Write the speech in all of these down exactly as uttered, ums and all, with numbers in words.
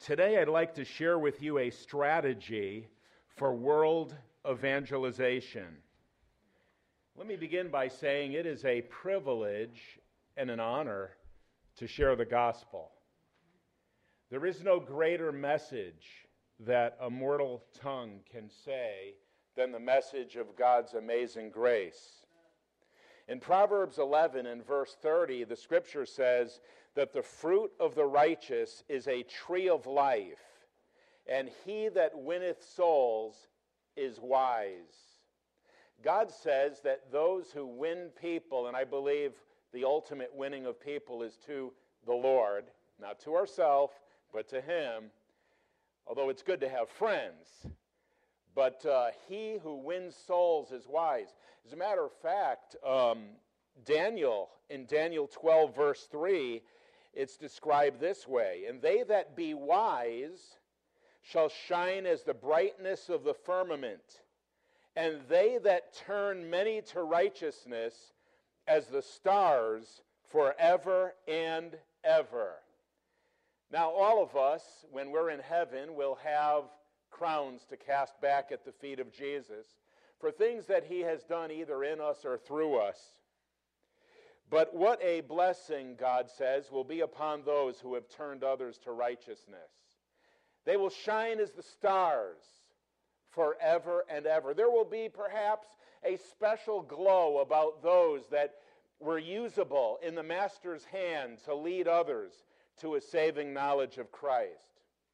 Today I'd like to share with you a strategy for world evangelization. Let me begin by saying it is a privilege and an honor to share the gospel. There is no greater message that a mortal tongue can say than the message of God's amazing grace. In Proverbs eleven and verse thirty, the scripture says that the fruit of the righteous is a tree of life, and he that winneth souls is wise. God says that those who win people, and I believe the ultimate winning of people is to the Lord, not to ourselves, but to Him, although it's good to have friends. But uh, he who wins souls is wise. As a matter of fact, um, Daniel, in Daniel twelve, verse three, it's described this way: "And they that be wise shall shine as the brightness of the firmament, and they that turn many to righteousness as the stars forever and ever." Now, all of us, when we're in heaven, will have crowns to cast back at the feet of Jesus for things that He has done either in us or through us. But what a blessing, God says, will be upon those who have turned others to righteousness. They will shine as the stars forever and ever. There will be perhaps a special glow about those that were usable in the Master's hand to lead others to a saving knowledge of Christ.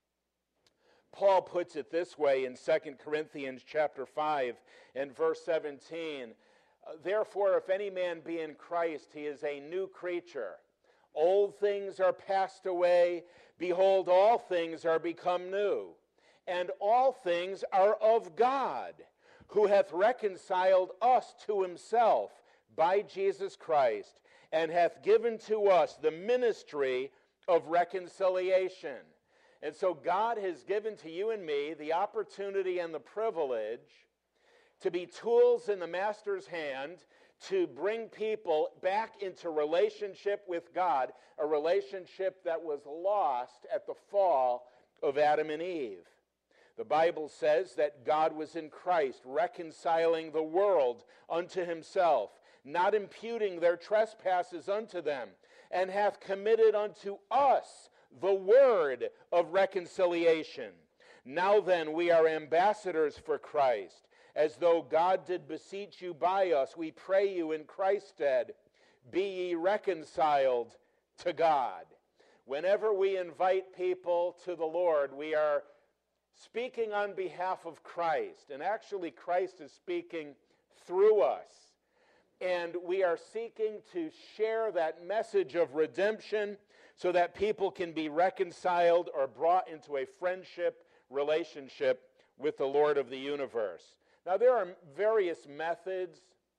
Paul puts it this way in Second Corinthians chapter five and verse seventeen. "Therefore, if any man be in Christ, he is a new creature. Old things are passed away. Behold, all things are become new. And all things are of God, who hath reconciled us to Himself by Jesus Christ, and hath given to us the ministry of reconciliation." And so God has given to you and me the opportunity and the privilege to be tools in the Master's hand to bring people back into relationship with God, a relationship that was lost at the fall of Adam and Eve. The Bible says that God was in Christ, reconciling the world unto Himself, not imputing their trespasses unto them, and hath committed unto us the word of reconciliation. Now then, we are ambassadors for Christ, as though God did beseech you by us. We pray you in Christ's stead, be ye reconciled to God. Whenever we invite people to the Lord, we are speaking on behalf of Christ, and actually Christ is speaking through us. And we are seeking to share that message of redemption so that people can be reconciled or brought into a friendship relationship with the Lord of the universe. Now, there are various methods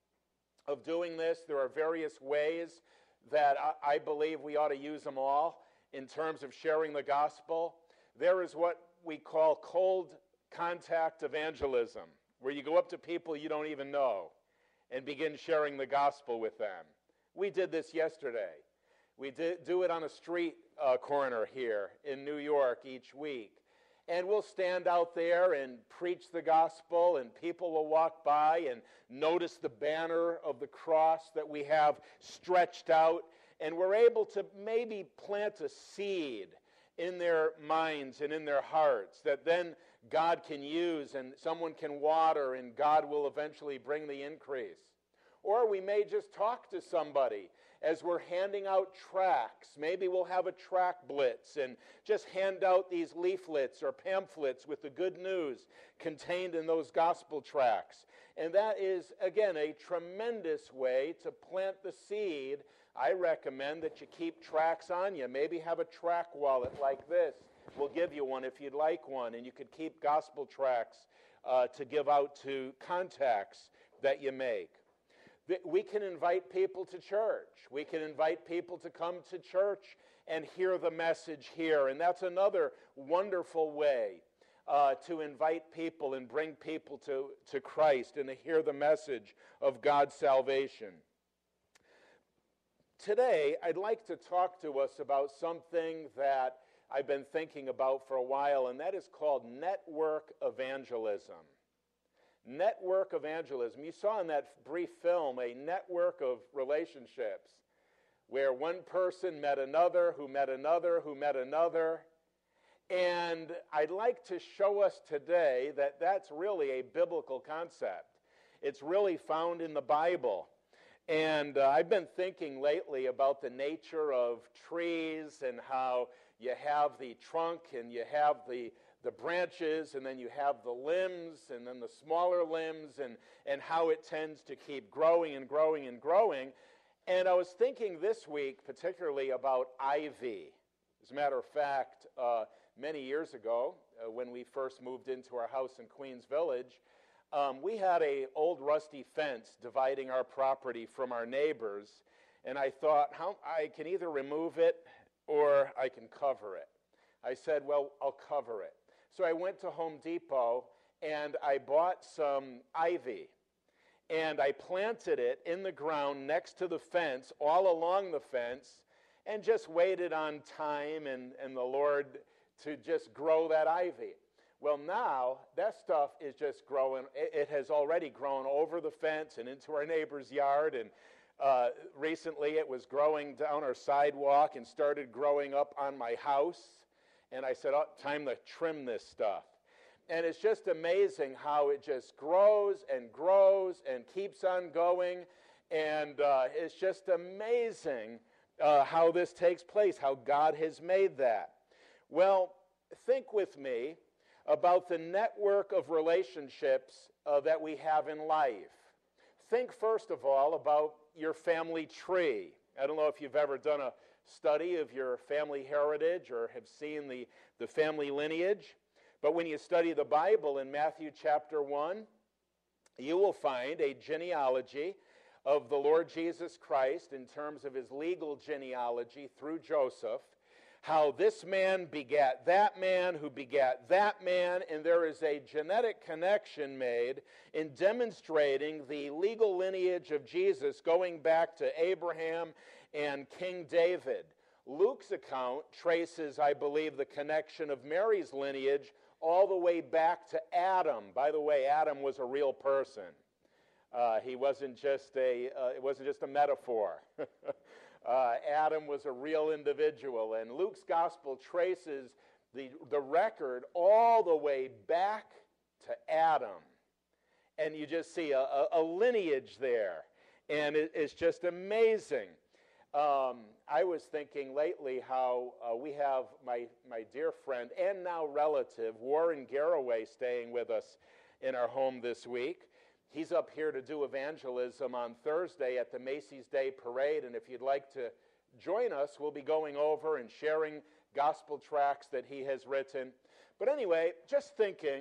of doing this. There are various ways that I, I believe we ought to use them all in terms of sharing the gospel. There is what we call cold contact evangelism, where you go up to people you don't even know and begin sharing the gospel with them. We did this yesterday. We did do it on a street uh, corner here in New York each week. And we'll stand out there and preach the gospel, and people will walk by and notice the banner of the cross that we have stretched out, and we're able to maybe plant a seed in their minds and in their hearts that then God can use, and someone can water, and God will eventually bring the increase. Or we may just talk to somebody as we're handing out tracts. Maybe we'll have a tract blitz and just hand out these leaflets or pamphlets with the good news contained in those gospel tracts. And that is, again, a tremendous way to plant the seed. I recommend that you keep tracts on you. Maybe have a tract wallet like this. We'll give you one if you'd like one, and you could keep gospel tracts uh, to give out to contacts that you make. We can invite people to church. We can invite people to come to church and hear the message here. And that's another wonderful way uh, to invite people and bring people to, to Christ and to hear the message of God's salvation. Today, I'd like to talk to us about something that I've been thinking about for a while, and that is called network evangelism. Network evangelism. You saw in that brief film a network of relationships where one person met another, who met another, who met another. And I'd like to show us today that that's really a biblical concept. It's really found in the Bible. And uh, I've been thinking lately about the nature of trees and how you have the trunk and you have the, the branches and then you have the limbs and then the smaller limbs and, and how it tends to keep growing and growing and growing. And I was thinking this week particularly about ivy. As a matter of fact, uh, many years ago, uh, when we first moved into our house in Queens Village, um, we had an old rusty fence dividing our property from our neighbors, and I thought, how I can either remove it or I can cover it. I said, well, I'll cover it. So I went to Home Depot, and I bought some ivy, and I planted it in the ground next to the fence, all along the fence, and just waited on time and, and the Lord to just grow that ivy. Well, now that stuff is just growing. It, it has already grown over the fence and into our neighbor's yard, and uh, recently it was growing down our sidewalk and started growing up on my house. And I said, oh, time to trim this stuff. And it's just amazing how it just grows and grows and keeps on going. And uh, it's just amazing uh, how this takes place, how God has made that. Well, think with me about the network of relationships uh, that we have in life. Think first of all about your family tree. I don't know if you've ever done a study of your family heritage or have seen the, the family lineage, but when you study the Bible in Matthew chapter one, you will find a genealogy of the Lord Jesus Christ in terms of his legal genealogy through Joseph, how this man begat that man who begat that man, and there is a genetic connection made in demonstrating the legal lineage of Jesus going back to Abraham and King David. Luke's account traces, I believe, the connection of Mary's lineage all the way back to Adam. By the way, Adam was a real person. Uh, he wasn't just a, uh, it wasn't just a metaphor. Uh, Adam was a real individual, and Luke's gospel traces the, the record all the way back to Adam. And you just see a, a, a lineage there, and it, it's just amazing. Um, I was thinking lately how uh, we have my, my dear friend and now relative, Warren Garraway, staying with us in our home this week. He's up here to do evangelism on Thursday at the Macy's Day Parade, and if you'd like to join us, we'll be going over and sharing gospel tracts that he has written. But anyway, just thinking,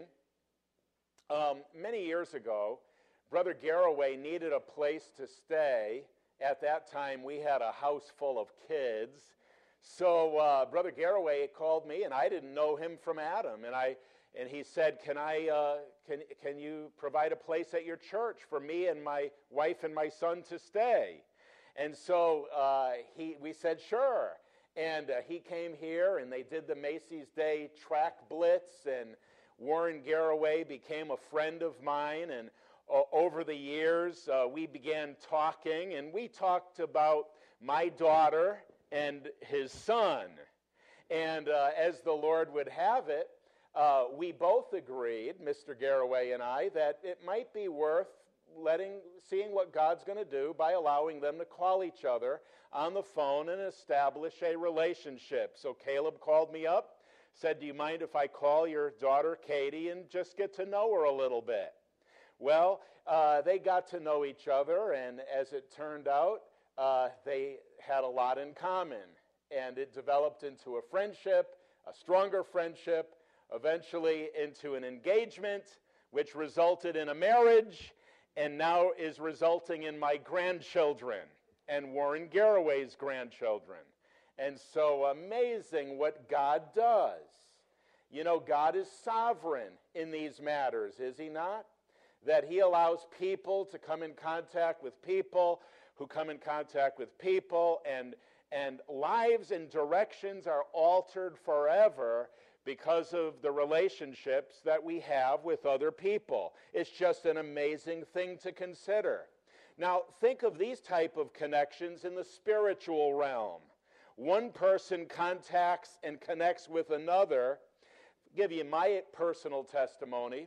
um, many years ago, Brother Garraway needed a place to stay. At that time, we had a house full of kids. So uh, Brother Garraway called me, and I didn't know him from Adam, and I And he said, can I, uh, can, can you provide a place at your church for me and my wife and my son to stay? And so uh, he, we said, sure. And uh, he came here, and they did the Macy's Day Track Blitz, and Warren Garraway became a friend of mine. And uh, over the years, uh, we began talking, and we talked about my daughter and his son. And uh, as the Lord would have it, Uh, we both agreed, Mister Garraway and I, that it might be worth letting, seeing what God's going to do by allowing them to call each other on the phone and establish a relationship. So Caleb called me up, said, do you mind if I call your daughter Katie and just get to know her a little bit? Well, uh, they got to know each other, and as it turned out, uh, they had a lot in common. And it developed into a friendship, a stronger friendship, eventually into an engagement, which resulted in a marriage, and now is resulting in my grandchildren and Warren Garraway's grandchildren. And so amazing what God does. You know, God is sovereign in these matters, is he not? That he allows people to come in contact with people who come in contact with people, and and lives and directions are altered forever because of the relationships that we have with other people. It's just an amazing thing to consider. Now, think of these type of connections in the spiritual realm. One person contacts and connects with another. I'll give you my personal testimony.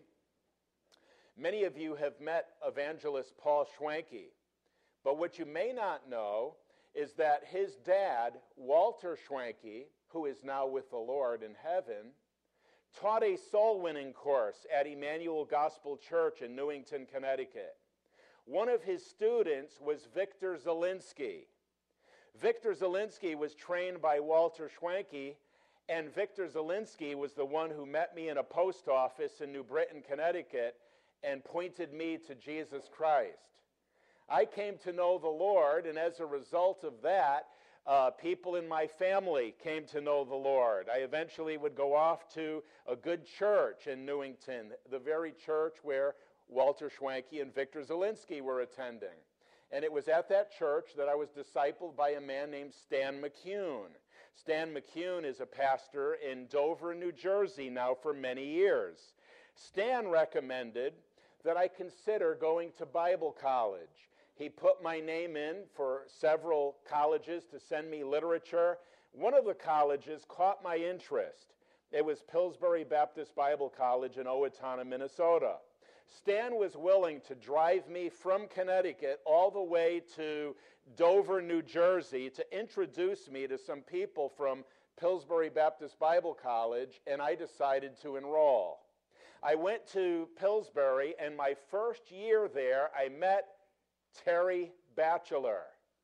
Many of you have met evangelist Paul Schwenke, but what you may not know is that his dad, Walter Schwenke, who is now with the Lord in heaven, taught a soul-winning course at Emmanuel Gospel Church in Newington, Connecticut. One of his students was Victor Zielinski. Victor Zielinski was trained by Walter Schwenke, and Victor Zielinski was the one who met me in a post office in New Britain, Connecticut, and pointed me to Jesus Christ. I came to know the Lord, and as a result of that, uh, people in my family came to know the Lord. I eventually would go off to a good church in Newington, the very church where Walter Schwenke and Victor Zielinski were attending. And it was at that church that I was discipled by a man named Stan McCune. Stan McCune is a pastor in Dover, New Jersey now for many years. Stan recommended that I consider going to Bible college. He put my name in for several colleges to send me literature. One of the colleges caught my interest. It was Pillsbury Baptist Bible College in Owatonna, Minnesota. Stan was willing to drive me from Connecticut all the way to Dover, New Jersey, to introduce me to some people from Pillsbury Baptist Bible College, and I decided to enroll. I went to Pillsbury, and my first year there, I met Terry Batchelor.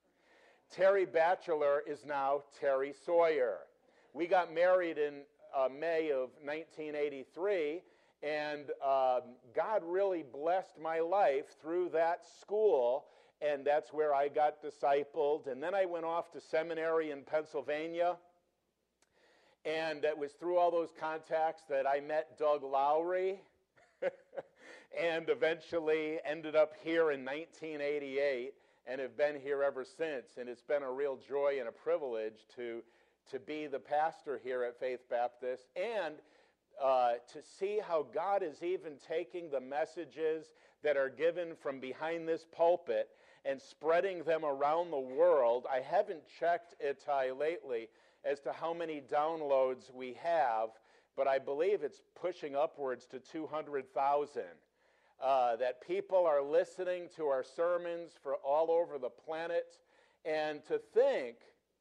Terry Batchelor is now Terry Sawyer. We got married in uh, May of nineteen eighty-three, and um, God really blessed my life through that school, and that's where I got discipled. And then I went off to seminary in Pennsylvania, and it was through all those contacts that I met Doug Lowry, and eventually ended up here in nineteen eighty-eight, and have been here ever since. And it's been a real joy and a privilege to, to be the pastor here at Faith Baptist, and uh, to see how God is even taking the messages that are given from behind this pulpit and spreading them around the world. I haven't checked it uh, lately as to how many downloads we have, but I believe it's pushing upwards to two hundred thousand. Uh, that people are listening to our sermons for all over the planet. And to think,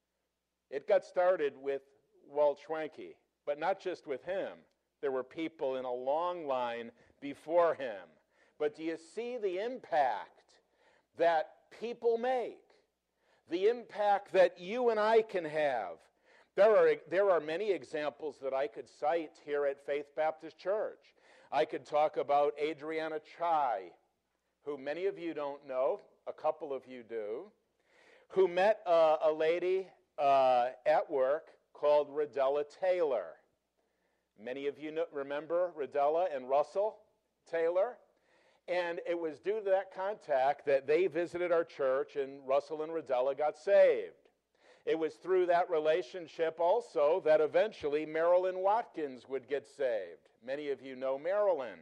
it got started with Walt Schwenke, but not just with him. There were people in a long line before him. But do you see the impact that people make? The impact that you and I can have? There are, there are many examples that I could cite here at Faith Baptist Church. I could talk about Adriana Chai, who many of you don't know, a couple of you do, who met uh, a lady uh, at work called Radella Taylor. Many of you know, remember Radella and Russell Taylor? And it was due to that contact that they visited our church, and Russell and Radella got saved. It was through that relationship also that eventually Marilyn Watkins would get saved. Many of you know Marilyn.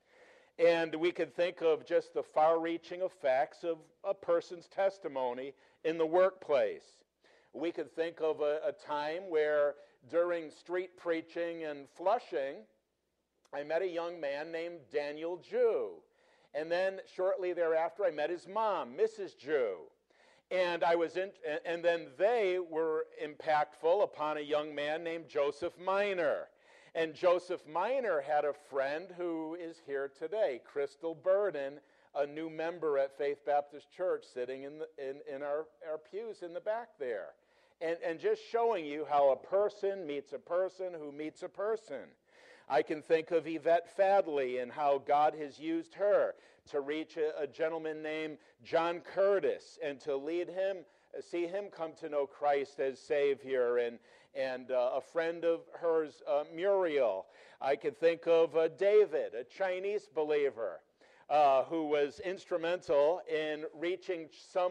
And we could think of just the far-reaching effects of a person's testimony in the workplace. We could think of a, a time where during street preaching in Flushing, I met a young man named Daniel Jew. And then shortly thereafter, I met his mom, Missus Jew. And I was in, and then they were impactful upon a young man named Joseph Miner. And Joseph Miner had a friend who is here today, Crystal Burden, a new member at Faith Baptist Church, sitting in, the, in, in our, our pews in the back there. And, and just showing you how a person meets a person who meets a person. I can think of Yvette Fadley and how God has used her to reach a, a gentleman named John Curtis and to lead him, see him come to know Christ as Savior, and, and uh, a friend of hers, uh, Muriel. I can think of uh, David, a Chinese believer, uh, who was instrumental in reaching some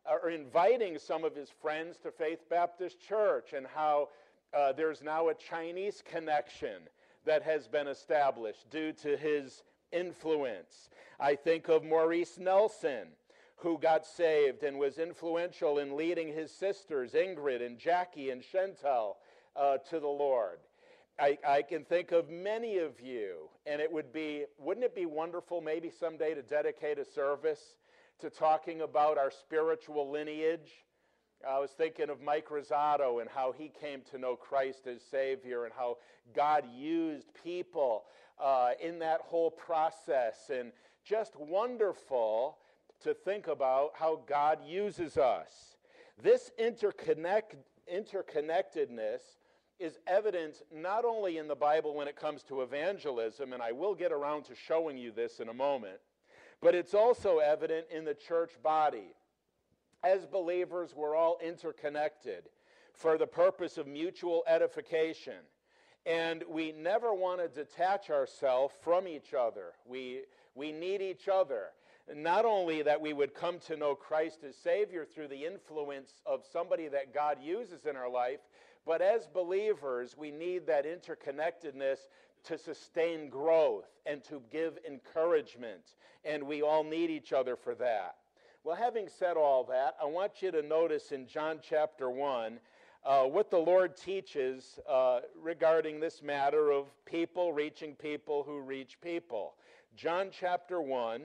or inviting some of his friends to Faith Baptist Church, and how uh, there's now a Chinese connection that has been established due to his influence. I think of Maurice Nelson, who got saved and was influential in leading his sisters, Ingrid and Jackie and Chantel, uh, to the Lord. I, I can think of many of you, and it would be, wouldn't it be wonderful maybe someday to dedicate a service to talking about our spiritual lineage? I was thinking of Mike Rosado and how he came to know Christ as Savior, and how God used people uh, in that whole process, and just wonderful to think about how God uses us. This interconnect, interconnectedness is evident not only in the Bible when it comes to evangelism, and I will get around to showing you this in a moment, but it's also evident in the church body. As believers, we're all interconnected for the purpose of mutual edification, and we never want to detach ourselves from each other. We, we need each other. Not only that we would come to know Christ as Savior through the influence of somebody that God uses in our life, but as believers, we need that interconnectedness to sustain growth and to give encouragement, and we all need each other for that. Well, having said all that, I want you to notice in John chapter one uh, what the Lord teaches uh, regarding this matter of people reaching people who reach people. John chapter one,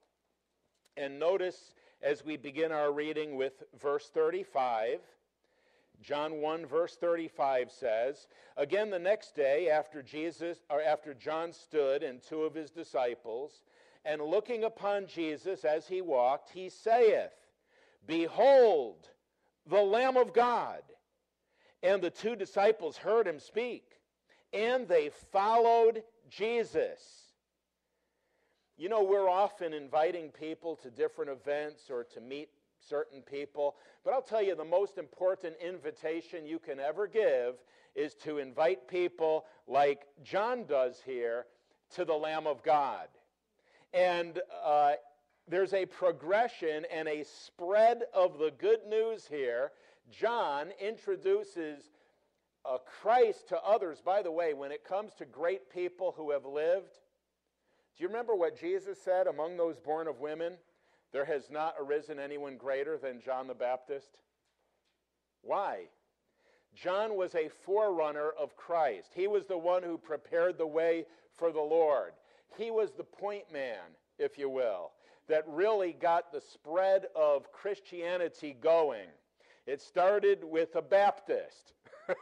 and notice as we begin our reading with verse thirty-five, John one verse thirty-five says, "Again the next day after Jesus, or after John stood and two of his disciples, and looking upon Jesus as he walked, he saith, Behold, the Lamb of God. And the two disciples heard him speak, and they followed Jesus." You know, we're often inviting people to different events or to meet certain people, but I'll tell you the most important invitation you can ever give is to invite people like John does here to the Lamb of God. And uh, there's a progression and a spread of the good news here. John introduces uh, Christ to others. By the way, when it comes to great people who have lived, do you remember what Jesus said? Among those born of women, there has not arisen anyone greater than John the Baptist. Why? John was a forerunner of Christ. He was the one who prepared the way for the Lord. He was the point man, if you will, that really got the spread of Christianity going. It started with a Baptist,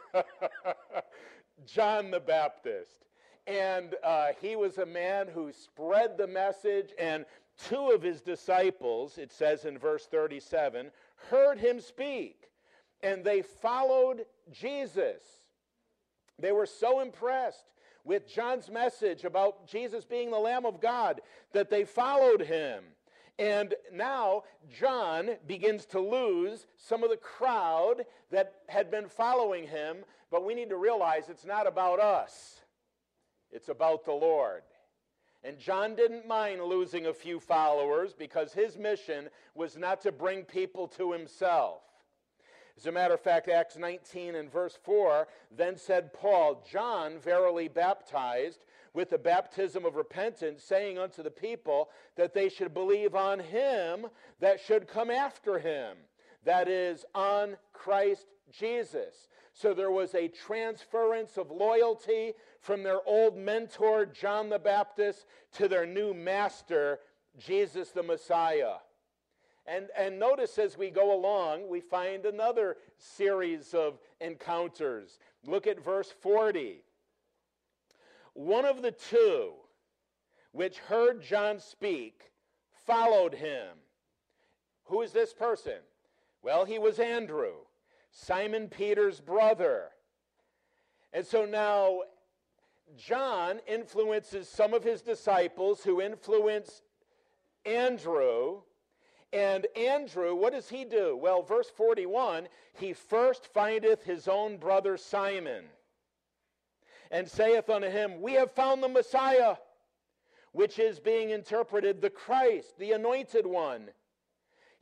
John the Baptist. And uh, he was a man who spread the message, and two of his disciples, it says in verse thirty-seven, heard him speak, and they followed Jesus. They were so impressed with John's message about Jesus being the Lamb of God that they followed him. And now John begins to lose some of the crowd that had been following him, but we need to realize it's not about us. It's about the Lord. And John didn't mind losing a few followers because his mission was not to bring people to himself. As a matter of fact, Acts nineteen and verse four, then said Paul, John verily baptized with the baptism of repentance, saying unto the people that they should believe on him that should come after him, that is, on Christ Jesus. So there was a transference of loyalty from their old mentor, John the Baptist, to their new master, Jesus the Messiah. And, and notice as we go along, we find another series of encounters. Look at verse forty. One of the two which heard John speak followed him. Who is this person? Well, he was Andrew, Simon Peter's brother. And so now John influences some of his disciples who influence Andrew. And Andrew, what does he do? Well, verse forty-one, he first findeth his own brother Simon, and saith unto him, We have found the Messiah, which is being interpreted the Christ, the anointed one.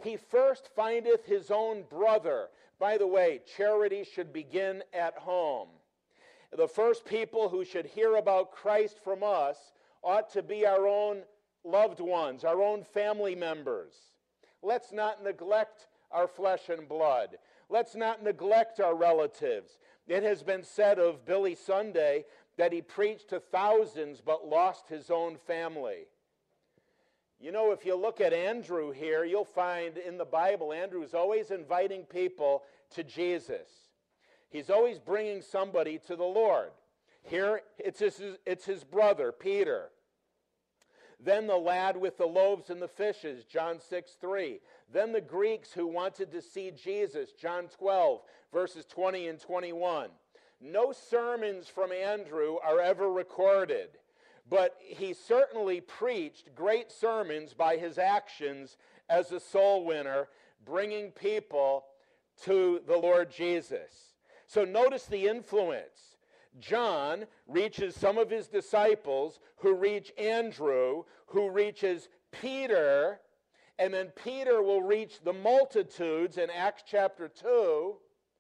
He first findeth his own brother. By the way, charity should begin at home. The first people who should hear about Christ from us ought to be our own loved ones, our own family members. Let's not neglect our flesh and blood. Let's not neglect our relatives. It has been said of Billy Sunday that he preached to thousands but lost his own family. You know, if you look at Andrew here, you'll find in the Bible, Andrew is always inviting people to Jesus. He's always bringing somebody to the Lord. Here, it's his, it's his brother, Peter. Then the lad with the loaves and the fishes, John six three. Then the Greeks who wanted to see Jesus, John twelve, verses twenty and twenty-one. No sermons from Andrew are ever recorded, but he certainly preached great sermons by his actions as a soul winner, bringing people to the Lord Jesus. So notice the influence. John reaches some of his disciples who reach Andrew, who reaches Peter, and then Peter will reach the multitudes in Acts chapter two.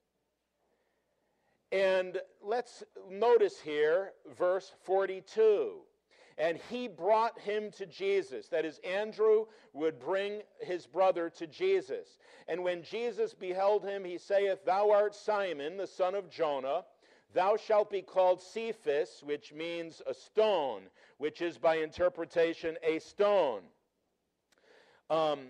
And let's notice here verse forty-two. And he brought him to Jesus. That is, Andrew would bring his brother to Jesus. And when Jesus beheld him, he saith, Thou art Simon, the son of Jonah. Thou shalt be called Cephas, which means a stone, which is by interpretation a stone. Um,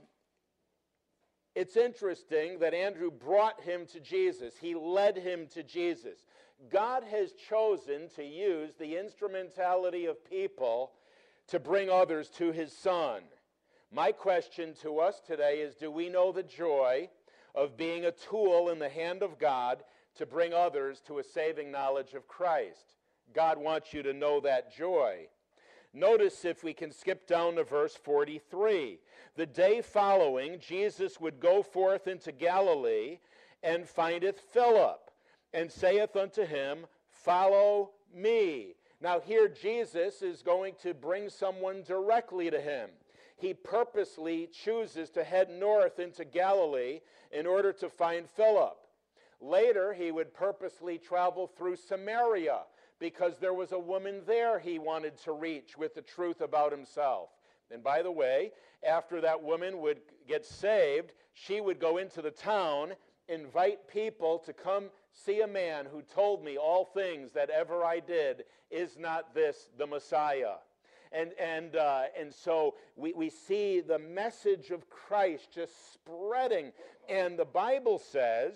it's interesting that Andrew brought him to Jesus. He led him to Jesus. God has chosen to use the instrumentality of people to bring others to his Son. My question to us today is, do we know the joy of being a tool in the hand of God to bring others to a saving knowledge of Christ? God wants you to know that joy. Notice, if we can skip down to verse forty-three. The day following, Jesus would go forth into Galilee, and findeth Philip, and saith unto him, Follow me. Now here Jesus is going to bring someone directly to him. He purposely chooses to head north into Galilee in order to find Philip. Later, he would purposely travel through Samaria because there was a woman there he wanted to reach with the truth about himself. And by the way, after that woman would get saved, she would go into the town, invite people to come see a man who told me all things that ever I did. Is not this the Messiah? And and uh, and so we, we see the message of Christ just spreading. And the Bible says,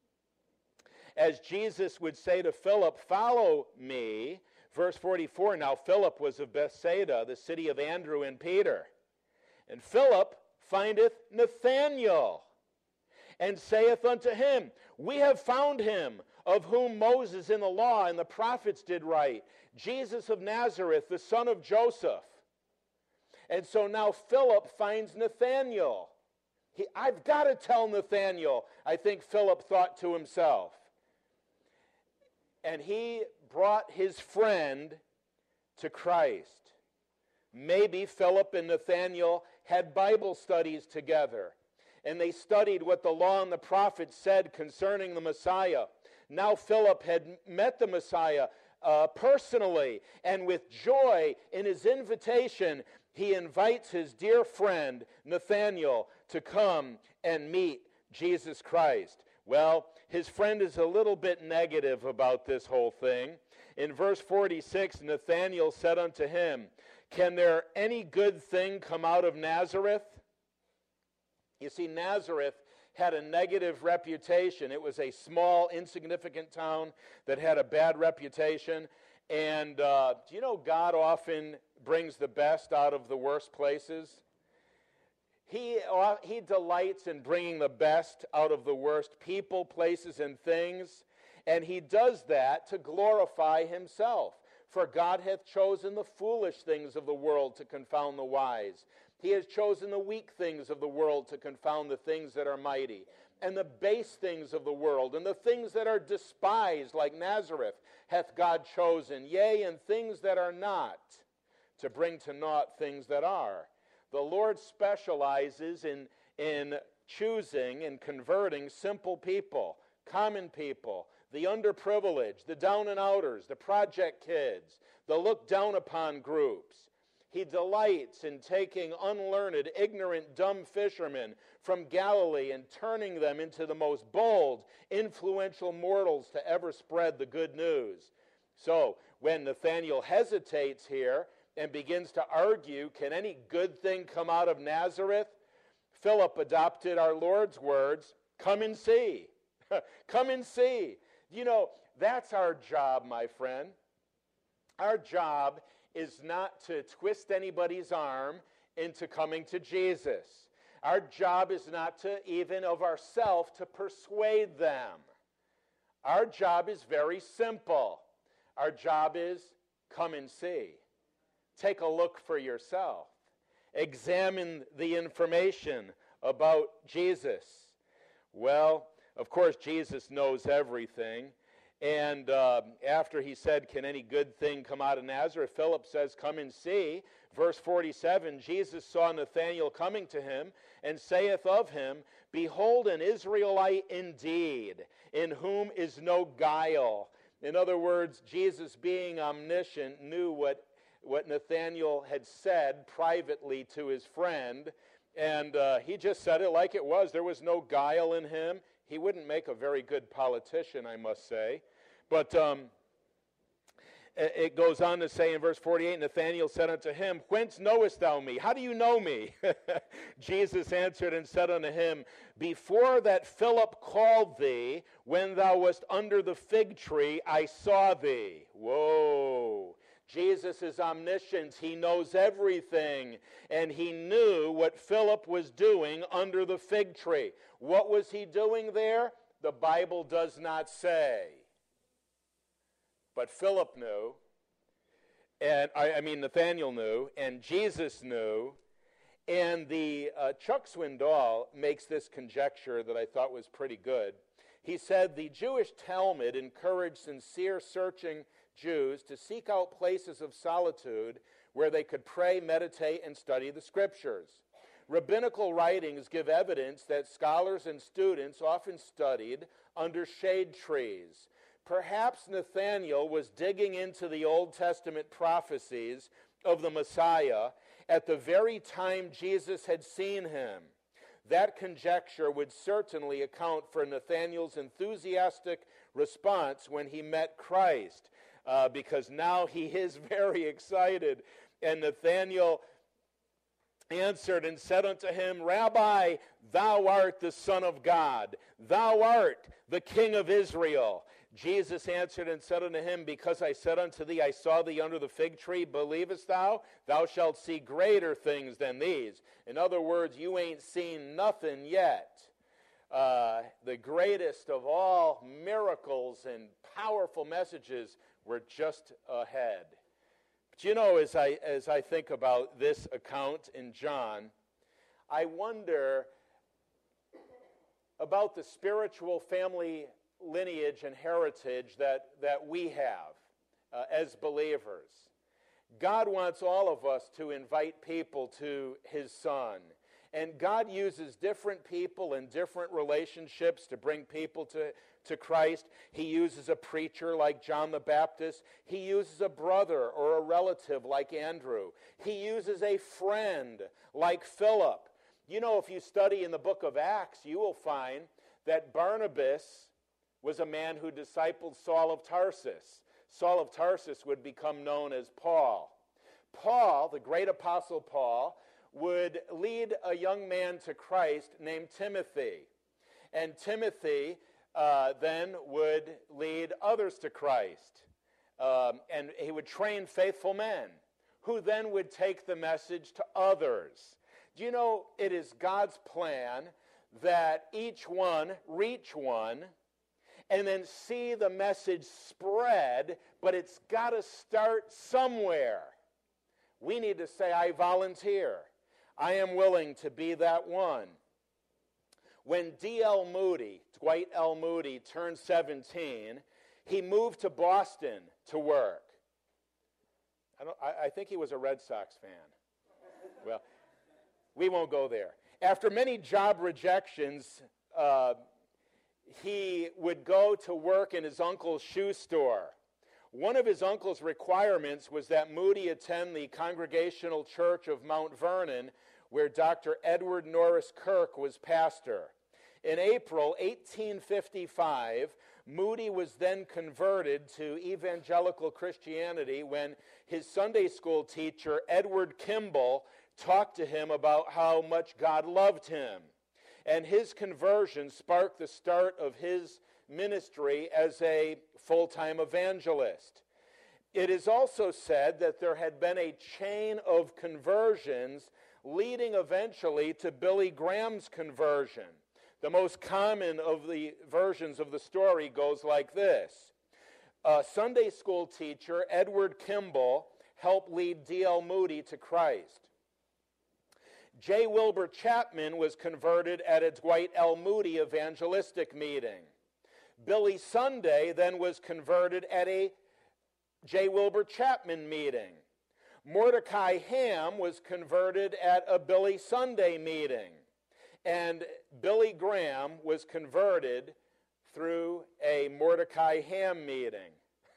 as Jesus would say to Philip, Follow me, verse forty-four, now Philip was of Bethsaida, the city of Andrew and Peter. And Philip findeth Nathanael, and saith unto him, We have found him, of whom Moses in the law and the prophets did write, Jesus of Nazareth, the son of Joseph. And so now Philip finds Nathanael. He, I've got to tell Nathanael, I think Philip thought to himself. And he brought his friend to Christ. Maybe Philip and Nathanael had Bible studies together, and they studied what the law and the prophets said concerning the Messiah. Now Philip had met the Messiah uh, personally, and with joy in his invitation, he invites his dear friend Nathanael to come and meet Jesus Christ. Well, his friend is a little bit negative about this whole thing. In verse forty-six, Nathanael said unto him, Can there any good thing come out of Nazareth? You see, Nazareth had a negative reputation. It was a small, insignificant town that had a bad reputation. And uh, do you know God often brings the best out of the worst places? He, uh, he delights in bringing the best out of the worst people, places, and things. And he does that to glorify himself. For God hath chosen the foolish things of the world to confound the wise. He has chosen the weak things of the world to confound the things that are mighty. And the base things of the world, and the things that are despised, like Nazareth, hath God chosen. Yea, and things that are not, to bring to naught things that are. The Lord specializes in, in choosing and converting simple people, common people, the underprivileged, the down and outers, the project kids, the looked down upon groups. He delights in taking unlearned, ignorant, dumb fishermen from Galilee and turning them into the most bold, influential mortals to ever spread the good news. So, when Nathanael hesitates here and begins to argue, can any good thing come out of Nazareth? Philip adopted our Lord's words, come and see. Come and see. You know, that's our job, my friend. Our job is not to twist anybody's arm into coming to Jesus. Our job is not to, even of ourselves, to persuade them. Our job is very simple. Our job is come and see. Take a look for yourself. Examine the information about Jesus. Well, of course, Jesus knows everything. And uh, after he said, can any good thing come out of Nazareth? Philip says, come and see. Verse forty-seven, Jesus saw Nathanael coming to him and saith of him, behold, an Israelite indeed, in whom is no guile. In other words, Jesus, being omniscient, knew what, what Nathanael had said privately to his friend. And uh, he just said it like it was. There was no guile in him. He wouldn't make a very good politician, I must say. But um, it goes on to say in verse forty-eight, Nathanael said unto him, whence knowest thou me? How do you know me? Jesus answered and said unto him, before that Philip called thee, when thou wast under the fig tree, I saw thee. Whoa. Jesus is omniscient. He knows everything. And he knew what Philip was doing under the fig tree. What was he doing there? The Bible does not say. But Philip knew, and I, I mean Nathanael knew, and Jesus knew, and the uh, Chuck Swindoll makes this conjecture that I thought was pretty good. He said the Jewish Talmud encouraged sincere searching Jews to seek out places of solitude where they could pray, meditate, and study the Scriptures. Rabbinical writings give evidence that scholars and students often studied under shade trees. Perhaps Nathanael was digging into the Old Testament prophecies of the Messiah at the very time Jesus had seen him. That conjecture would certainly account for Nathanael's enthusiastic response when he met Christ, uh, because now he is very excited. And Nathanael answered and said unto him, Rabbi, thou art the Son of God. Thou art the King of Israel. Jesus answered and said unto him, because I said unto thee, I saw thee under the fig tree, believest thou? Thou shalt see greater things than these. In other words, you ain't seen nothing yet. Uh, the greatest of all miracles and powerful messages were just ahead. But you know, as I, as I think about this account in John, I wonder about the spiritual family lineage and heritage that, that we have uh, as believers. God wants all of us to invite people to his Son. And God uses different people in different relationships to bring people to, to Christ. He uses a preacher like John the Baptist. He uses a brother or a relative like Andrew. He uses a friend like Philip. You know, if you study in the book of Acts, you will find that Barnabas was a man who discipled Saul of Tarsus. Saul of Tarsus would become known as Paul. Paul, the great apostle Paul, would lead a young man to Christ named Timothy. And Timothy uh, then would lead others to Christ. Um, and he would train faithful men who then would take the message to others. Do you know, it is God's plan that each one reach one and then see the message spread, but it's got to start somewhere. We need to say, I volunteer. I am willing to be that one. When D L Moody, Dwight L. Moody, turned seventeen, he moved to Boston to work. I, don't, I, I think he was a Red Sox fan. Well, we won't go there. after many job rejections, uh, he would go to work in his uncle's shoe store. One of his uncle's requirements was that Moody attend the Congregational Church of Mount Vernon, where Doctor Edward Norris Kirk was pastor. In April eighteen fifty-five, Moody was then converted to evangelical Christianity when his Sunday school teacher, Edward Kimball, talked to him about how much God loved him. And his conversion sparked the start of his ministry as a full-time evangelist. It is also said that there had been a chain of conversions leading eventually to Billy Graham's conversion. The most common of the versions of the story goes like this. A Sunday school teacher, Edward Kimball, helped lead D L Moody to Christ. J. Wilbur Chapman was converted at a Dwight L. Moody evangelistic meeting. Billy Sunday then was converted at a J. Wilbur Chapman meeting. Mordecai Ham was converted at a Billy Sunday meeting. And Billy Graham was converted through a Mordecai Ham meeting.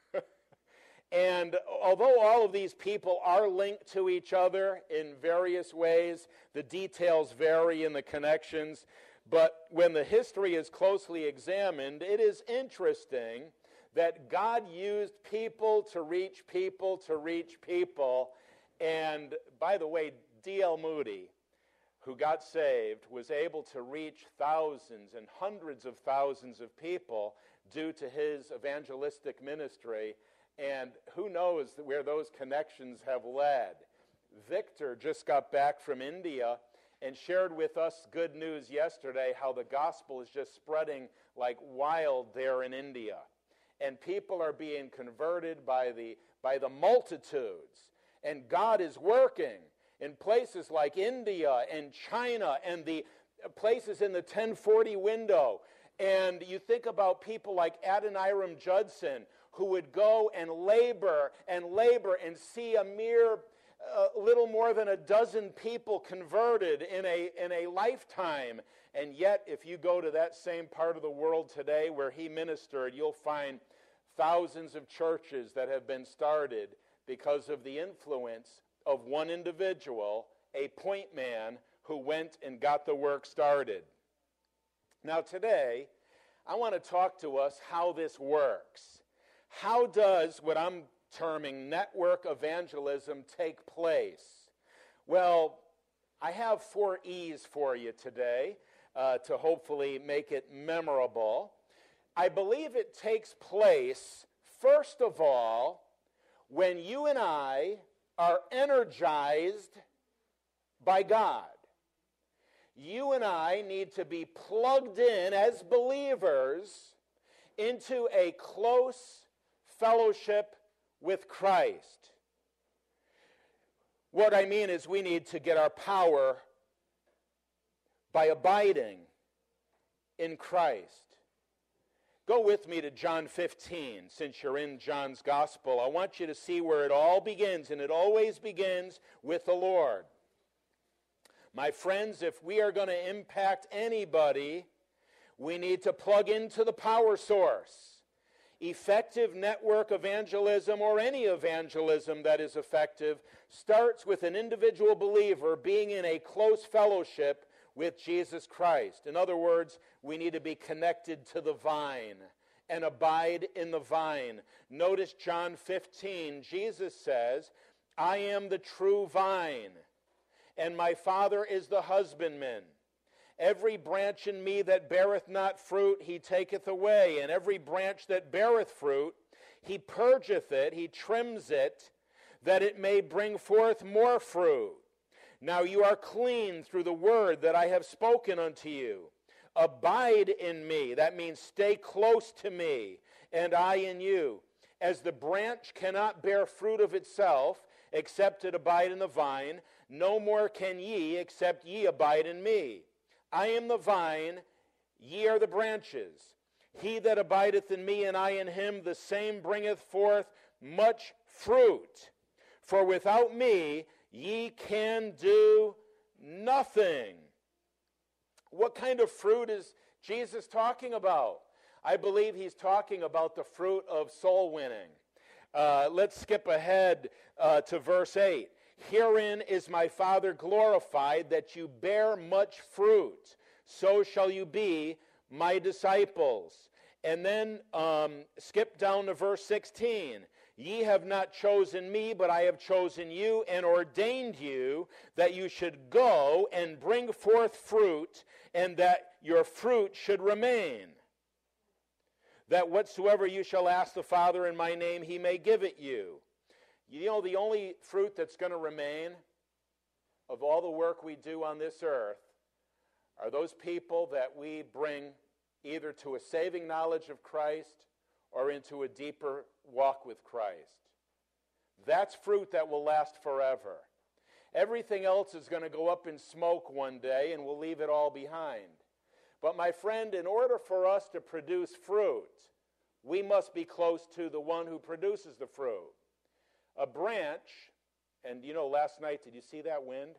And although all of these people are linked to each other in various ways, the details vary in the connections, but when the history is closely examined, it is interesting that God used people to reach people to reach people. And by the way, D L Moody, who got saved, was able to reach thousands and hundreds of thousands of people due to his evangelistic ministry. And who knows where those connections have led. Victor just got back from India and shared with us good news yesterday how the gospel is just spreading like wild there in India. And people are being converted by the, by the multitudes. And God is working in places like India and China and the places in the ten forty window. And you think about people like Adoniram Judson, who would go and labor and labor and see a mere uh, little more than a dozen people converted in a, in a lifetime. And yet, if you go to that same part of the world today where he ministered, you'll find thousands of churches that have been started because of the influence of one individual, a point man, who went and got the work started. Now today, I want to talk to us how this works. How does what I'm terming network evangelism take place? Well, I have four E's for you today uh, to hopefully make it memorable. I believe it takes place, first of all, when you and I are energized by God. You and I need to be plugged in as believers into a close fellowship with Christ. What I mean is we need to get our power by abiding in Christ. Go with me to John fifteen, since you're in John's Gospel. I want you to see where it all begins, and it always begins with the Lord. My friends, if we are going to impact anybody, we need to plug into the power source. Effective network evangelism, or any evangelism that is effective, starts with an individual believer being in a close fellowship with Jesus Christ. In other words, we need to be connected to the vine and abide in the vine. Notice John fifteen, Jesus says, I am the true vine, and my Father is the husbandman. Every branch in me that beareth not fruit, he taketh away. And every branch that beareth fruit, he purgeth it, he trims it, that it may bring forth more fruit. Now you are clean through the word that I have spoken unto you. Abide in me. That means stay close to me, and I in you. As the branch cannot bear fruit of itself, except it abide in the vine, no more can ye, except ye abide in me. I am the vine, ye are the branches. He that abideth in me, and I in him, the same bringeth forth much fruit. For without me ye can do nothing. What kind of fruit is Jesus talking about? I believe he's talking about the fruit of soul winning. Uh, let's skip ahead uh, to verse eight. Herein is my Father glorified, that you bear much fruit. So shall you be my disciples. And then um, skip down to verse sixteen. Ye have not chosen me, but I have chosen you and ordained you that you should go and bring forth fruit, and that your fruit should remain. That whatsoever you shall ask the Father in my name, he may give it you. You know, the only fruit that's going to remain of all the work we do on this earth are those people that we bring either to a saving knowledge of Christ or into a deeper walk with Christ. That's fruit that will last forever. Everything else is going to go up in smoke one day, and we'll leave it all behind. But my friend, in order for us to produce fruit, we must be close to the one who produces the fruit. A branch, and you know, last night, did you see that wind?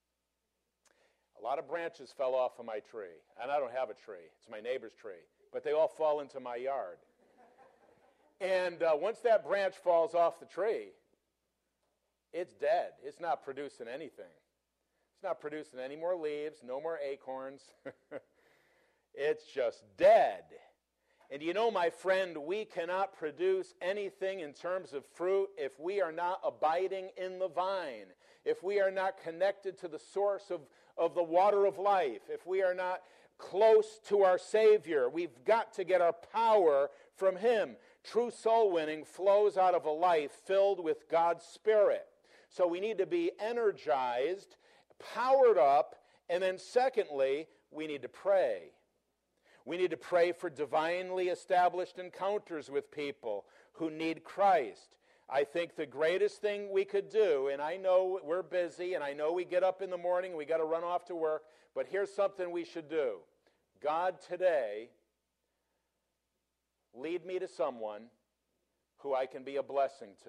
A lot of branches fell off of my tree, and I don't have a tree. It's my neighbor's tree, but they all fall into my yard. And uh, once that branch falls off the tree, it's dead. It's not producing anything. It's not producing any more leaves, no more acorns. It's just dead. And you know, my friend, we cannot produce anything in terms of fruit if we are not abiding in the vine, if we are not connected to the source of, of the water of life, if we are not close to our Savior. We've got to get our power from him. True soul winning flows out of a life filled with God's Spirit. So we need to be energized, powered up, and then secondly, we need to pray. We need to pray for divinely established encounters with people who need Christ. I think the greatest thing we could do, and I know we're busy, and I know we get up in the morning, and we got to run off to work, but here's something we should do. God, today, lead me to someone who I can be a blessing to.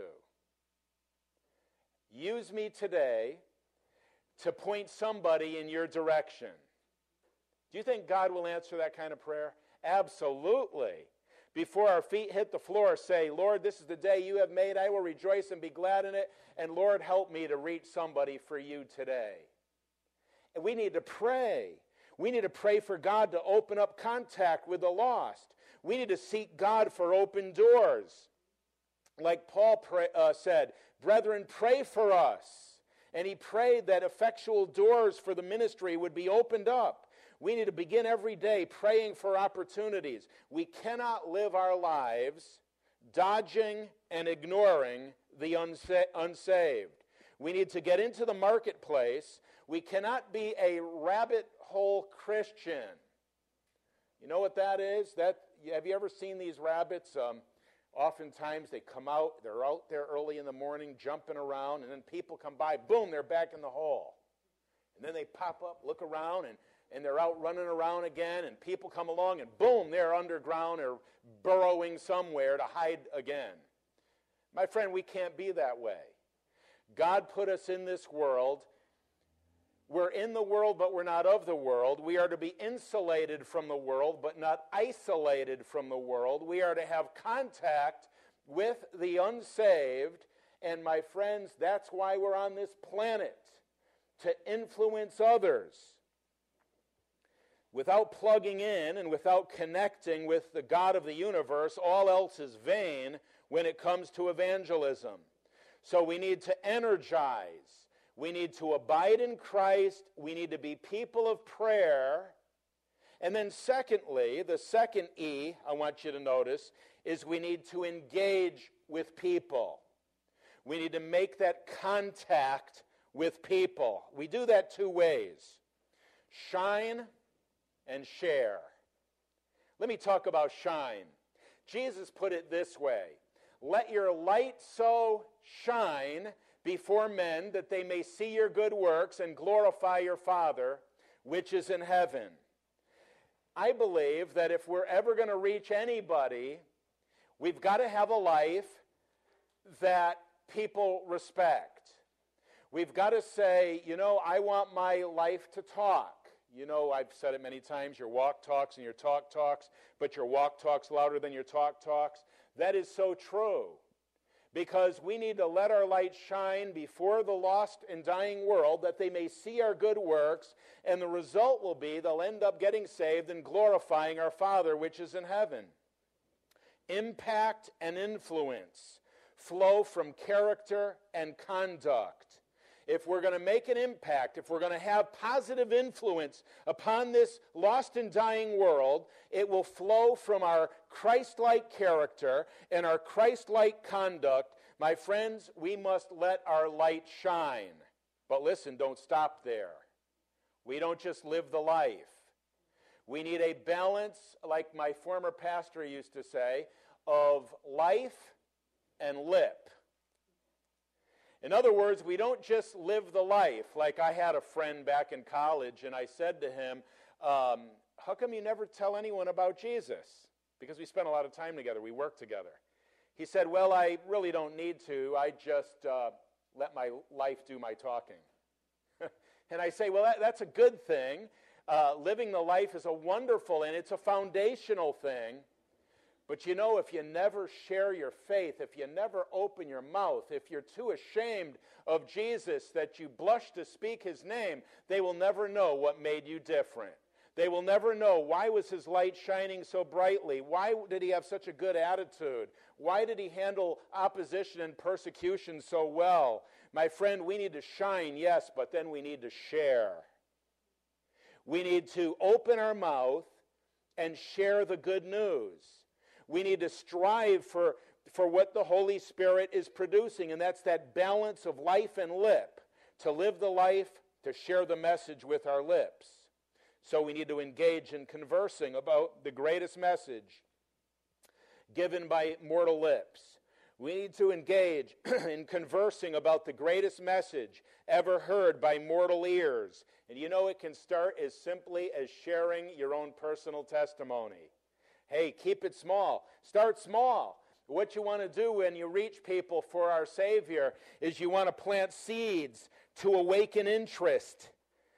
Use me today to point somebody in your direction. Do you think God will answer that kind of prayer? Absolutely. Before our feet hit the floor, say, Lord, this is the day you have made. I will rejoice and be glad in it. And Lord, help me to reach somebody for you today. And we need to pray. We need to pray for God to open up contact with the lost. We need to seek God for open doors. Like Paul pray, uh, said, brethren, pray for us. And he prayed that effectual doors for the ministry would be opened up. We need to begin every day praying for opportunities. We cannot live our lives dodging and ignoring the unsa- unsaved. We need to get into the marketplace. We cannot be a rabbit hole Christian. You know what that is? That have you ever seen these rabbits? Um, oftentimes they come out, they're out there early in the morning jumping around, and then people come by, boom, they're back in the hole. And then they pop up, look around, and and they're out running around again, and people come along, and boom, they're underground or burrowing somewhere to hide again. My friend, we can't be that way. God put us in this world. We're in the world, but we're not of the world. We are to be insulated from the world, but not isolated from the world. We are to have contact with the unsaved, and my friends, that's why we're on this planet, to influence others. Without plugging in and without connecting with the God of the universe, all else is vain when it comes to evangelism. So we need to energize. We need to abide in Christ. We need to be people of prayer. And then secondly, the second E, I want you to notice, is we need to engage with people. We need to make that contact with people. We do that two ways. Shine and share. Let me talk about shine. Jesus put it this way: let your light so shine before men that they may see your good works and glorify your Father which is in heaven. I believe that if we're ever going to reach anybody, we've got to have a life that people respect. We've got to say, you know, I want my life to talk. You know, I've said it many times, your walk talks and your talk talks, but your walk talks louder than your talk talks. That is so true, because we need to let our light shine before the lost and dying world, that they may see our good works, and the result will be they'll end up getting saved and glorifying our Father which is in heaven. Impact and influence flow from character and conduct. If we're going to make an impact, if we're going to have positive influence upon this lost and dying world, it will flow from our Christ-like character and our Christ-like conduct. My friends, we must let our light shine. But listen, don't stop there. We don't just live the life. We need a balance, like my former pastor used to say, of life and lip. In other words, we don't just live the life. Like I had a friend back in college, and I said to him, um, how come you never tell anyone about Jesus? Because we spent a lot of time together. We worked together. He said, well, I really don't need to. I just uh, let my life do my talking. And I say, well, that, that's a good thing. Uh, living the life is a wonderful, and it's a foundational thing. But you know, if you never share your faith, if you never open your mouth, if you're too ashamed of Jesus that you blush to speak his name, they will never know what made you different. They will never know, why was his light shining so brightly? Why did he have such a good attitude? Why did he handle opposition and persecution so well? My friend, we need to shine, yes, but then we need to share. We need to open our mouth and share the good news. We need to strive for, for what the Holy Spirit is producing, and that's that balance of life and lip. To live the life, to share the message with our lips. So we need to engage in conversing about the greatest message given by mortal lips. We need to engage in conversing about the greatest message ever heard by mortal ears. And you know, it can start as simply as sharing your own personal testimony. Hey, keep it small. Start small. What you want to do when you reach people for our Savior is you want to plant seeds to awaken interest.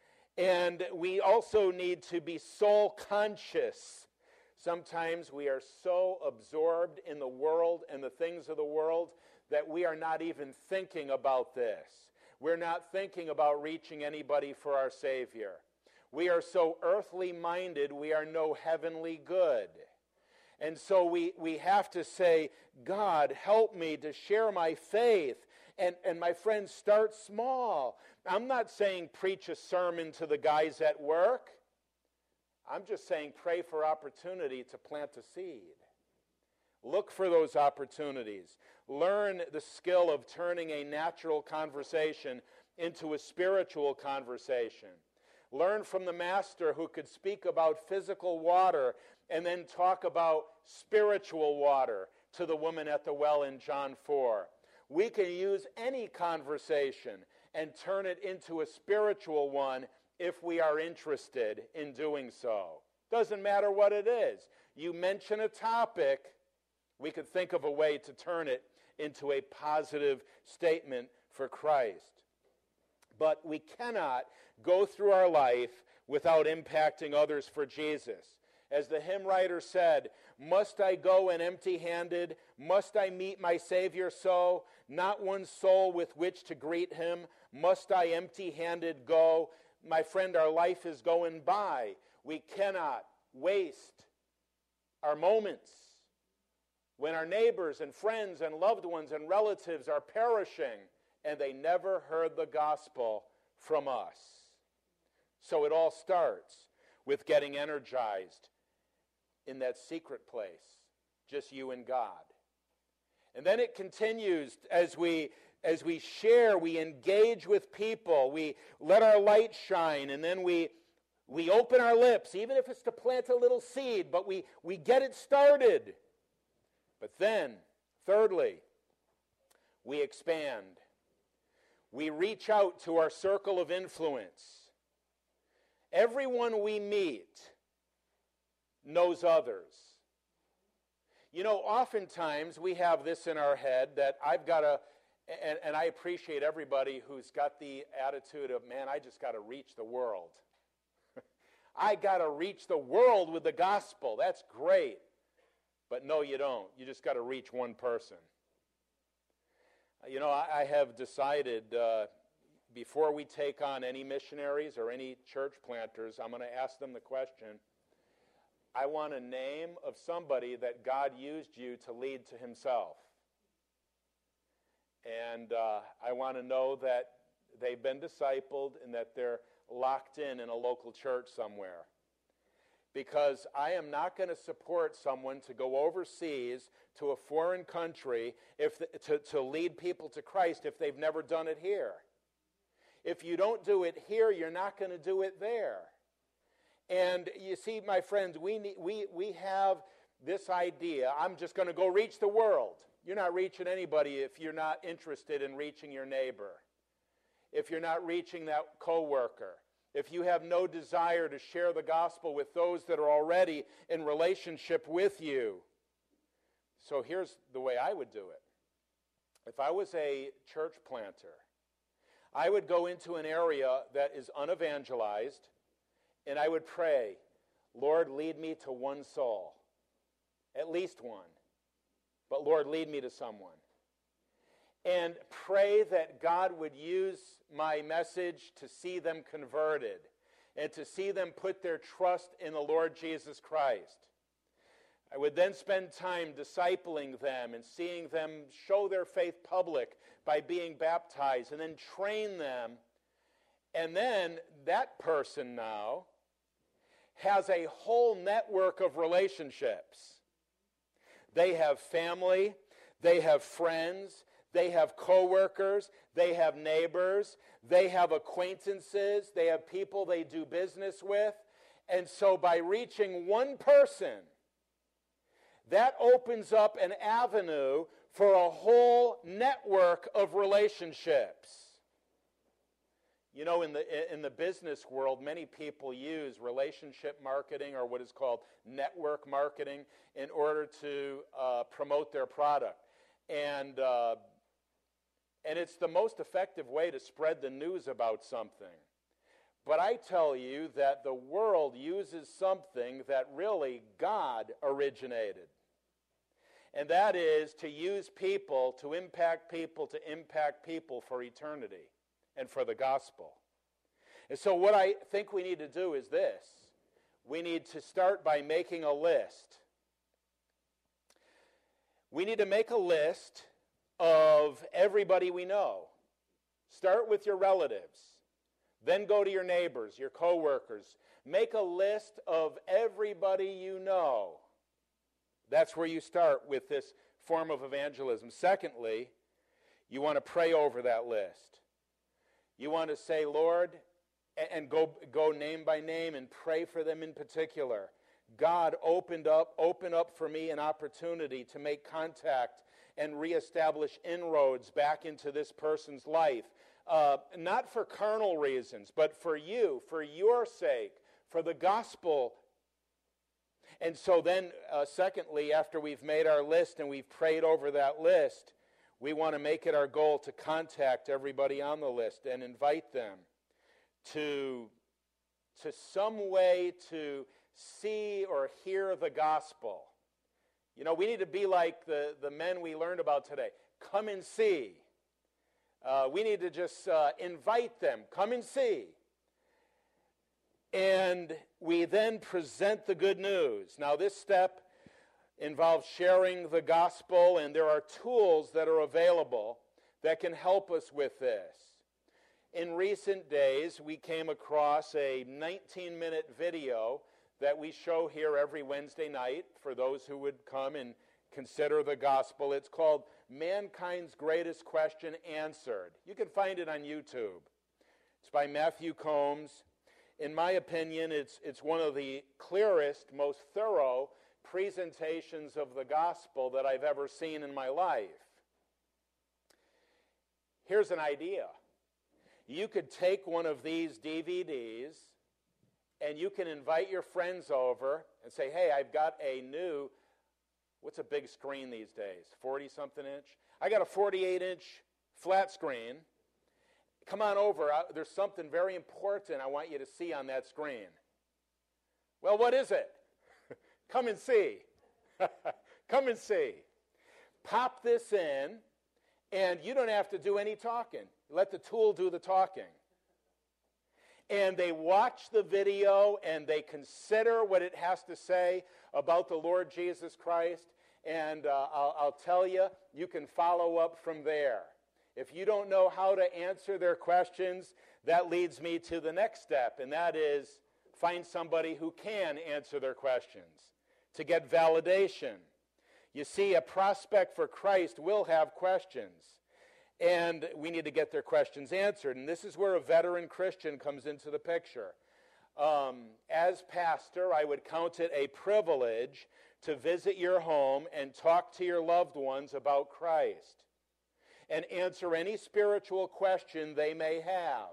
And we also need to be soul conscious. Sometimes we are so absorbed in the world and the things of the world that we are not even thinking about this. We're not thinking about reaching anybody for our Savior. We are so earthly minded, we are no heavenly good. And so we, we have to say, God, help me to share my faith. And, and my friends, start small. I'm not saying preach a sermon to the guys at work. I'm just saying pray for opportunity to plant a seed. Look for those opportunities. Learn the skill of turning a natural conversation into a spiritual conversation. Learn from the master who could speak about physical water and then talk about spiritual water to the woman at the well in John four. We can use any conversation and turn it into a spiritual one if we are interested in doing so. Doesn't matter what it is. You mention a topic, we could think of a way to turn it into a positive statement for Christ. But we cannot go through our life without impacting others for Jesus. As the hymn writer said, must I go in empty-handed? Must I meet my Savior so? Not one soul with which to greet him. Must I empty-handed go? My friend, our life is going by. We cannot waste our moments when our neighbors and friends and loved ones and relatives are perishing and they never heard the gospel from us. So it all starts with getting energized in that secret place, just you and God. And then it continues as we as we share, we engage with people, we let our light shine, and then we we open our lips, even if it's to plant a little seed, but we, we get it started. But then, thirdly, we expand. We reach out to our circle of influence. Everyone we meet knows others. You know, oftentimes we have this in our head that I've got to, and, and I appreciate everybody who's got the attitude of, man, I just got to reach the world. I got to reach the world with the gospel. That's great. But no, you don't. You just got to reach one person. You know, I, I have decided uh, before we take on any missionaries or any church planters, I'm going to ask them the question, I want a name of somebody that God used you to lead to himself. And uh, I want to know that they've been discipled and that they're locked in in a local church somewhere. Because I am not going to support someone to go overseas to a foreign country if the, to, to lead people to Christ if they've never done it here. If you don't do it here, you're not going to do it there. And you see, my friends, we need, we we have this idea, I'm just going to go reach the world. You're not reaching anybody if you're not interested in reaching your neighbor. If you're not reaching that coworker. If you have no desire to share the gospel with those that are already in relationship with you. So here's the way I would do it. If I was a church planter, I would go into an area that is unevangelized, and I would pray, Lord, lead me to one soul. At least one. But Lord, lead me to someone. And pray that God would use my message to see them converted and to see them put their trust in the Lord Jesus Christ. I would then spend time discipling them and seeing them show their faith public by being baptized and then train them. And then that person now has a whole network of relationships. They have family, they have friends, they have coworkers, they have neighbors, they have acquaintances, they have people they do business with. And so by reaching one person, that opens up an avenue for a whole network of relationships. You know, in the in the business world, many people use relationship marketing or what is called network marketing in order to uh, promote their product. And uh, and it's the most effective way to spread the news about something. But I tell you that the world uses something that really God originated. And that is to use people, to impact people, to impact people for eternity and for the gospel. And so what I think we need to do is this. We need to start by making a list. We need to make a list of everybody we know. Start with your relatives. Then go to your neighbors, your coworkers. Make a list of everybody you know. That's where you start with this form of evangelism. Secondly, you want to pray over that list. You want to say, Lord, and go go name by name and pray for them in particular. God opened up, open up for me an opportunity to make contact and reestablish inroads back into this person's life. Uh, not for carnal reasons, but for you, for your sake, for the gospel. And so then, uh, secondly, after we've made our list and we've prayed over that list, we want to make it our goal to contact everybody on the list and invite them to, to some way to see or hear the gospel. You know, we need to be like the, the men we learned about today. Come and see. Uh, we need to just uh, invite them. Come and see. And we then present the good news. Now, this step involves sharing the gospel, and there are tools that are available that can help us with this. In recent days, we came across a nineteen-minute video that we show here every Wednesday night for those who would come and consider the gospel. It's called Mankind's Greatest Question Answered. You can find it on YouTube. It's by Matthew Combs. In my opinion, it's, it's one of the clearest, most thorough presentations of the gospel that I've ever seen in my life. Here's an idea. You could take one of these D V Ds and you can invite your friends over and say, hey, I've got a new, what's a big screen these days, forty-something inch? I got a forty-eight inch flat screen. Come on over. There's something very important I want you to see on that screen. Well, what is it? Come and see. Come and see. Pop this in, and you don't have to do any talking. Let the tool do the talking. And they watch the video, and they consider what it has to say about the Lord Jesus Christ. And uh, I'll, I'll tell you, you can follow up from there. If you don't know how to answer their questions, that leads me to the next step, and that is find somebody who can answer their questions to get validation. You see, a prospect for Christ will have questions, and we need to get their questions answered. And this is where a veteran Christian comes into the picture. Um, as pastor, I would count it a privilege to visit your home and talk to your loved ones about Christ and answer any spiritual question they may have.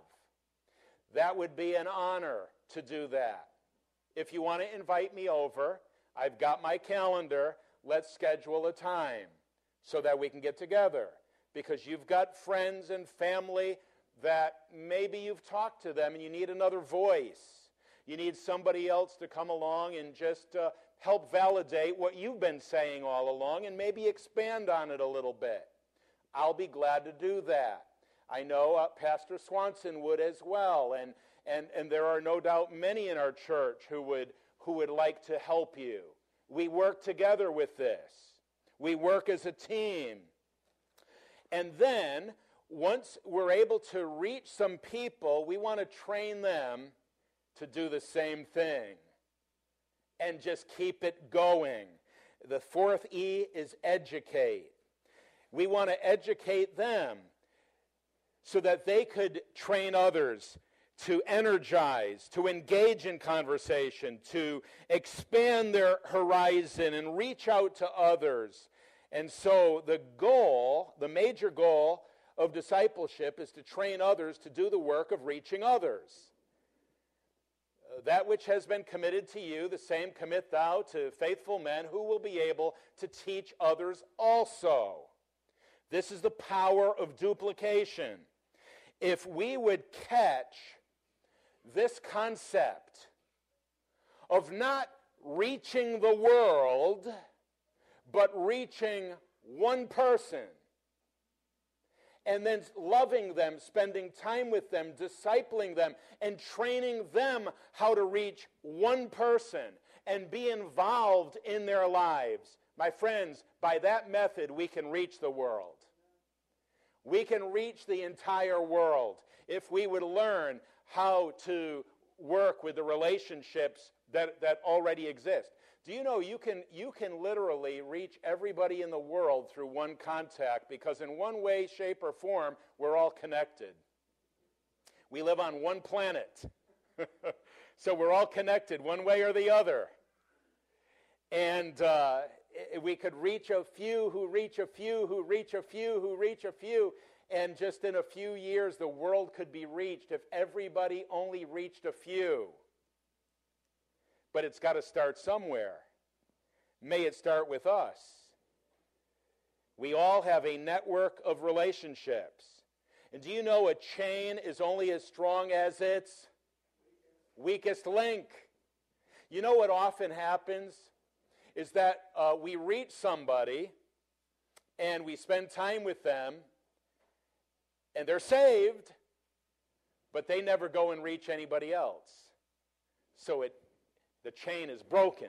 That would be an honor to do that. If you want to invite me over, I've got my calendar. Let's schedule a time so that we can get together, because you've got friends and family that maybe you've talked to them and you need another voice. You need somebody else to come along and just uh, help validate what you've been saying all along and maybe expand on it a little bit. I'll be glad to do that. I know uh, Pastor Swanson would as well, and, and, and there are no doubt many in our church who would, who would like to help you. We work together with this. We work as a team. And then, once we're able to reach some people, we want to train them to do the same thing and just keep it going. The fourth E is educate. We want to educate them so that they could train others to energize, to engage in conversation, to expand their horizon and reach out to others. And so the goal, the major goal of discipleship is to train others to do the work of reaching others. Uh, that which has been committed to you, the same commit thou to faithful men who will be able to teach others also. This is the power of duplication. If we would catch this concept of not reaching the world, but reaching one person, and then loving them, spending time with them, discipling them, and training them how to reach one person and be involved in their lives. My friends, by that method, we can reach the world. We can reach the entire world if we would learn how to work with the relationships that, that already exist. Do you know you can, you can literally reach everybody in the world through one contact, because in one way, shape, or form, we're all connected. We live on one planet. So we're all connected one way or the other. And uh, we could reach a few who reach a few who reach a few who reach a few, and just in a few years the world could be reached if everybody only reached a few. But it's got to start somewhere. May it start with us. We all have a network of relationships. And do you know a chain is only as strong as its weakest link? You know what often happens is that uh, we reach somebody and we spend time with them and they're saved, but they never go and reach anybody else. So it the chain is broken.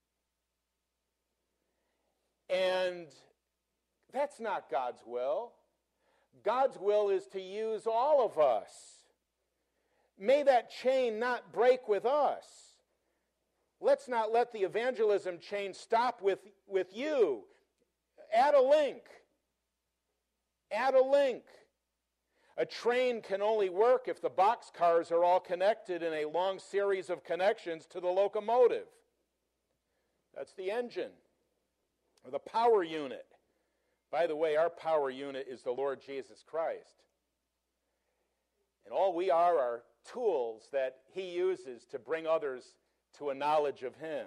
And that's not God's will. God's will is to use all of us. May that chain not break with us. Let's not let the evangelism chain stop with, with you. Add a link. Add a link. A train can only work if the boxcars are all connected in a long series of connections to the locomotive. That's the engine, or the power unit. By the way, our power unit is the Lord Jesus Christ. And all we are are tools that he uses to bring others to a knowledge of him.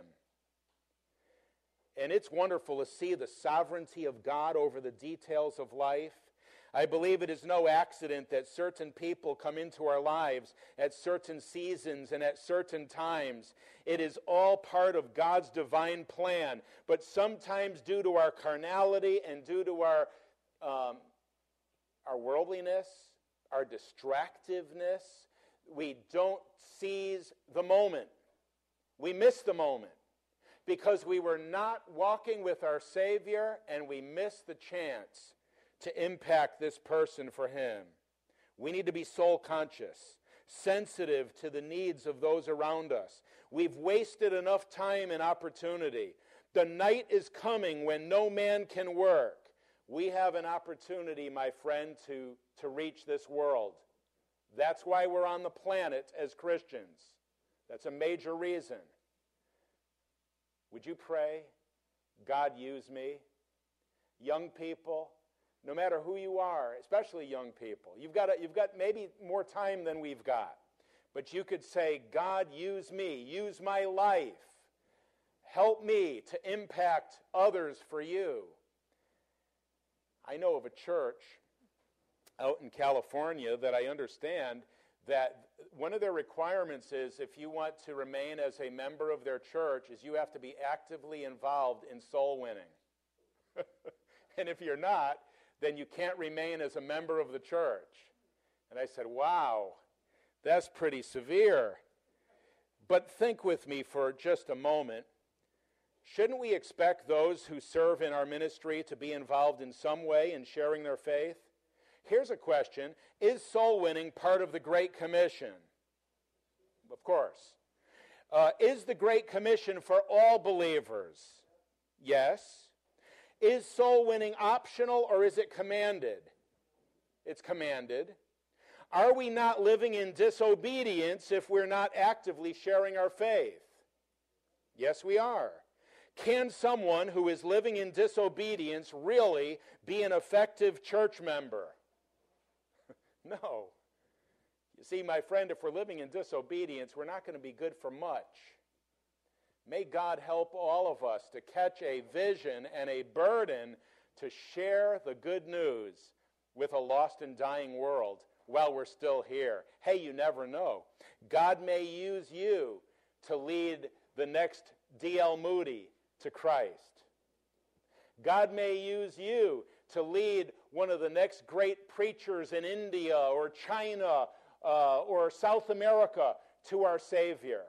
And it's wonderful to see the sovereignty of God over the details of life. I believe it is no accident that certain people come into our lives at certain seasons and at certain times. It is all part of God's divine plan. But sometimes due to our carnality and due to our, um, our worldliness, our distractiveness, we don't seize the moment. We miss the moment because we were not walking with our Savior, and we missed the chance to impact this person for Him. We need to be soul conscious, sensitive to the needs of those around us. We've wasted enough time and opportunity. The night is coming when no man can work. We have an opportunity, my friend, to, to reach this world. That's why we're on the planet as Christians. That's a major reason. Would you pray, God, use me? Young people, no matter who you are, especially young people, you've got, a, you've got maybe more time than we've got, but you could say, God, use me, use my life. Help me to impact others for you. I know of a church out in California that I understand that one of their requirements is, if you want to remain as a member of their church, is you have to be actively involved in soul winning. And if you're not, then you can't remain as a member of the church. And I said, wow, that's pretty severe. But think with me for just a moment. Shouldn't we expect those who serve in our ministry to be involved in some way in sharing their faith? Here's a question. Is soul winning part of the Great Commission? Of course. Uh, is the Great Commission for all believers? Yes. Is soul winning optional, or is it commanded? It's commanded. Are we not living in disobedience if we're not actively sharing our faith? Yes, we are. Can someone who is living in disobedience really be an effective church member? No. You see, my friend, if we're living in disobedience, we're not going to be good for much. May God help all of us to catch a vision and a burden to share the good news with a lost and dying world while we're still here. Hey, you never know. God may use you to lead the next D L Moody to Christ. God may use you to lead one of the next great preachers in India or China uh, or South America to our Savior.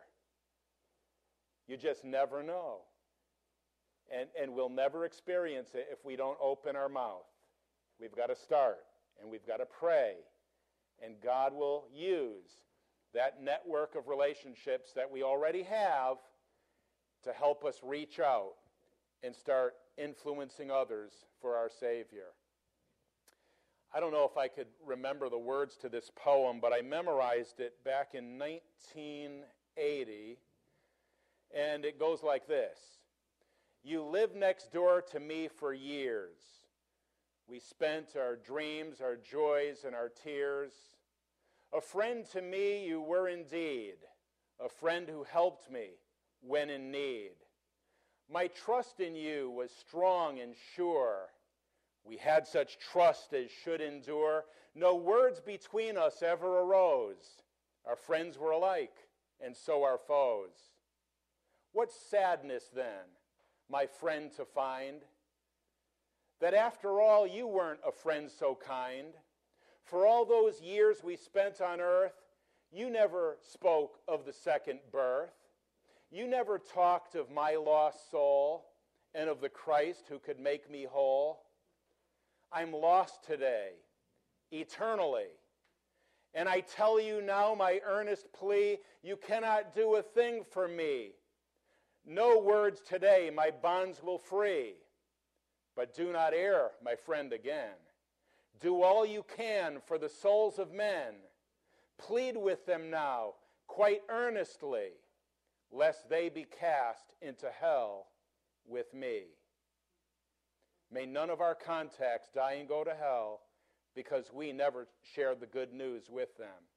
You just never know. And, and we'll never experience it if we don't open our mouth. We've got to start, and we've got to pray. And God will use that network of relationships that we already have to help us reach out and start influencing others for our Savior. I don't know if I could remember the words to this poem, but I memorized it back in nineteen eighty, and it goes like this. You lived next door to me for years. We spent our dreams, our joys, and our tears. A friend to me you were indeed, a friend who helped me when in need. My trust in you was strong and sure. We had such trust as should endure. No words between us ever arose. Our friends were alike, and so our foes. What sadness then, my friend, to find that after all you weren't a friend so kind. For all those years we spent on earth, you never spoke of the second birth. You never talked of my lost soul and of the Christ who could make me whole. I'm lost today, eternally. And I tell you now my earnest plea, you cannot do a thing for me. No words today my bonds will free. But do not err, my friend, again. Do all you can for the souls of men. Plead with them now, quite earnestly, lest they be cast into hell with me. May none of our contacts die and go to hell because we never shared the good news with them.